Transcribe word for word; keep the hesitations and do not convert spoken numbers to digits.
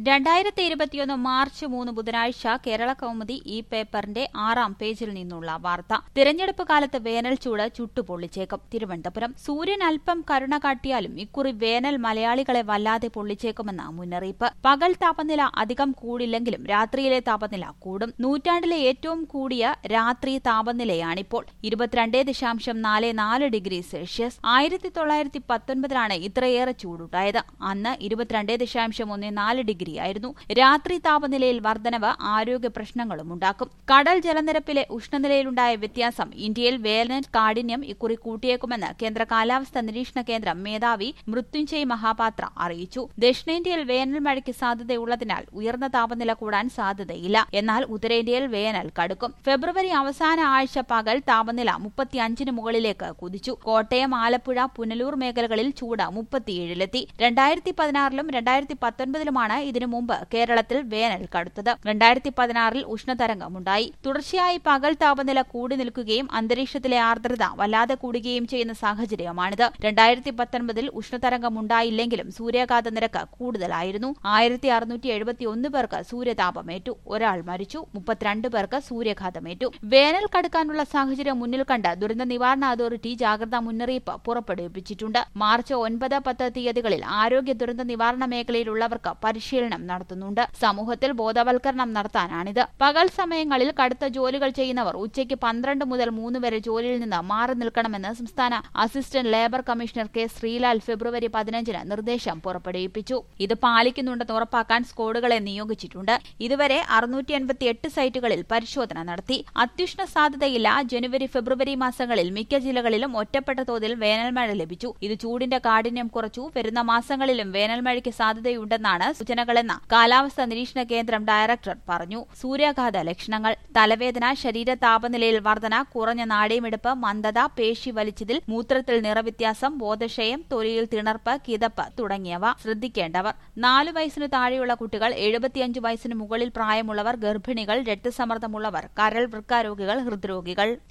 രണ്ടായിരത്തി ഇരുപത്തിയൊന്ന് മാർച്ച് മൂന്ന് ബുധനാഴ്ച കേരള കൗമുദി ഈ പേപ്പറിന്റെ ആറാം പേജിൽ നിന്നുള്ള വാർത്ത. തിരഞ്ഞെടുപ്പ് കാലത്ത് വേനൽ ചൂട് ചുട്ടുപൊള്ളിച്ചേക്കും. തിരുവനന്തപുരം. സൂര്യൻ അല്പം കരുണ കാട്ടിയാലും ഇക്കുറി വേനൽ മലയാളികളെ വല്ലാതെ പൊള്ളിച്ചേക്കുമെന്ന മുന്നറിയിപ്പ്. പകൽ താപനില അധികം കൂടില്ലെങ്കിലും രാത്രിയിലെ താപനില കൂടും. നൂറ്റാണ്ടിലെ ഏറ്റവും കൂടിയ രാത്രി താപനിലയാണിപ്പോൾ. ഇരുപത്തിരണ്ട് ദശാംശം നാല് നാല് ഡിഗ്രി സെൽഷ്യസ്. ആയിരത്തി തൊള്ളായിരത്തി പത്തൊൻപതിലാണ് ഇത്രയേറെ ചൂടുണ്ടായത്. അന്ന് ഇരുപത്തിരണ്ട് ദശാംശം ഒന്ന് നാല് ഡിഗ്രി ായിരുന്നു. രാത്രി താപനിലയിൽ വർധനവ് ആരോഗ്യ പ്രശ്നങ്ങളും ഉണ്ടാക്കും. കടൽ ജലനിരപ്പിലെ ഉഷ്ണനിലയിലുണ്ടായ വ്യത്യാസം ഇന്ത്യയിൽ വേനൽ കാഠിന്യം ഇക്കുറി കൂട്ടിയേക്കുമെന്ന് കേന്ദ്ര കാലാവസ്ഥാ നിരീക്ഷണ കേന്ദ്രം മേധാവി മൃത്യുഞ്ജയ് മഹാപാത്ര അറിയിച്ചു. ദക്ഷിണേന്ത്യയിൽ വേനൽ മഴയ്ക്ക് സാധ്യതയുള്ളതിനാൽ ഉയർന്ന താപനില കൂടാൻ സാധ്യതയില്ല. എന്നാൽ ഉത്തരേന്ത്യയിൽ വേനൽ കടുക്കും. ഫെബ്രുവരി അവസാന ആഴ്ച പകൽ താപനില മുപ്പത്തിയഞ്ചിന് മുകളിലേക്ക് കുതിച്ചു. കോട്ടയം, ആലപ്പുഴ, പുനലൂർ മേഖലകളിൽ ചൂട് മുപ്പത്തിയേഴിലെത്തി. രണ്ടായിരത്തി പതിനാറിലും രണ്ടായിരത്തി പത്തൊൻപതിലുമാണ് ഇതിനു മുമ്പ് കേരളത്തിൽ വേനൽ കടുത്തത്. രണ്ടായിരത്തി പതിനാറിൽ ഉഷ്ണതരംഗമുണ്ടായി. തുടർച്ചയായി പകൽ താപനില കൂടി നിൽക്കുകയും അന്തരീക്ഷത്തിലെ ആർദ്രത വല്ലാതെ കൂടുകയും ചെയ്യുന്ന സാഹചര്യമാണിത്. രണ്ടായിരത്തി പത്തൊൻപതിൽ ഉഷ്ണതരംഗമുണ്ടായില്ലെങ്കിലും സൂര്യാഘാത നിരക്ക് കൂടുതലായിരുന്നു. ആയിരത്തി അറുന്നൂറ്റി എഴുപത്തി ഒന്ന് പേർക്ക് സൂര്യതാപമേറ്റു. ഒരാൾ മരിച്ചു. മുപ്പത്തിരണ്ട് പേർക്ക് സൂര്യാഘാതമേറ്റു. വേനൽ കടുക്കാനുള്ള സാഹചര്യം മുന്നിൽ കണ്ട് ദുരന്ത നിവാരണ അതോറിറ്റി ജാഗ്രതാ മുന്നറിയിപ്പ് പുറപ്പെടുവിപ്പിച്ചിട്ടുണ്ട്. മാർച്ച് ഒൻപത് പത്ത് തീയതികളിൽ ആരോഗ്യ ദുരന്ത നിവാരണ മേഖലയിലുള്ളവർക്ക് പരിശീലനം നടത്തുന്നുണ്ട്. സമൂഹത്തിൽ ബോധവൽക്കരണം നടത്താനാണിത്. പകൽ സമയങ്ങളിൽ കടുത്ത ജോലികൾ ചെയ്യുന്നവർ ഉച്ചയ്ക്ക് പന്ത്രണ്ട് മുതൽ മൂന്ന് വരെ ജോലിയിൽ നിന്ന് മാറി നിൽക്കണമെന്ന് സംസ്ഥാന assistant labour commissioner K Sreelal February പതിനഞ്ചിന് നിർദ്ദേശം പുറപ്പെടുവിപ്പിച്ചു. ഇത് പാലിക്കുന്നുണ്ടെന്ന് ഉറപ്പാക്കാൻ സ്ക്വാഡുകളെ നിയോഗിച്ചിട്ടുണ്ട്. ഇതുവരെ അറുന്നൂറ്റി എൺപത്തി എട്ട് സൈറ്റുകളിൽ പരിശോധന നടത്തി. അത്യുഷ്ണ സാധ്യതയില്ല. ജനുവരി ഫെബ്രുവരി മാസങ്ങളിൽ മിക്ക ജില്ലകളിലും ഒറ്റപ്പെട്ട തോതിൽ വേനൽമഴ ലഭിച്ചു. ഇത് ചൂടിന്റെ കാഠിന്യം കുറച്ചു. വരുന്ന മാസങ്ങളിലും വേനൽമഴയ്ക്ക് സാധ്യതയുണ്ടെന്നാണ് സൂചനകളെന്ന് കാലാവസ്ഥാ നിരീക്ഷണ കേന്ദ്രം ഡയറക്ടർ പറഞ്ഞു. സൂര്യാഘാത ലക്ഷണങ്ങൾ: തലവേദന, ശരീര താപനിലയിൽ വർധന, കുറഞ്ഞ നാഡീമിടിപ്പ്, മന്ദത, പേശി വലിച്ചതിൽ, മൂത്രത്തിൽ നിറവ്യത്യാസം, ബോധക്ഷയം, തൊലിയിൽ തിണർപ്പ്, കിതപ്പ് തുടങ്ങിയവ. ശ്രദ്ധിക്കേണ്ടവർ: നാലു വയസ്സിനു താഴെയുള്ള കുട്ടികൾ, എഴുപത്തിയഞ്ച് വയസ്സിന് മുകളിൽ പ്രായമുള്ളവർ, ഗർഭിണികൾ, രക്തസമ്മർദ്ദമുള്ളവർ, കരൾ വൃക്ക രോഗികൾ, ഹൃദ്രോഗികൾ.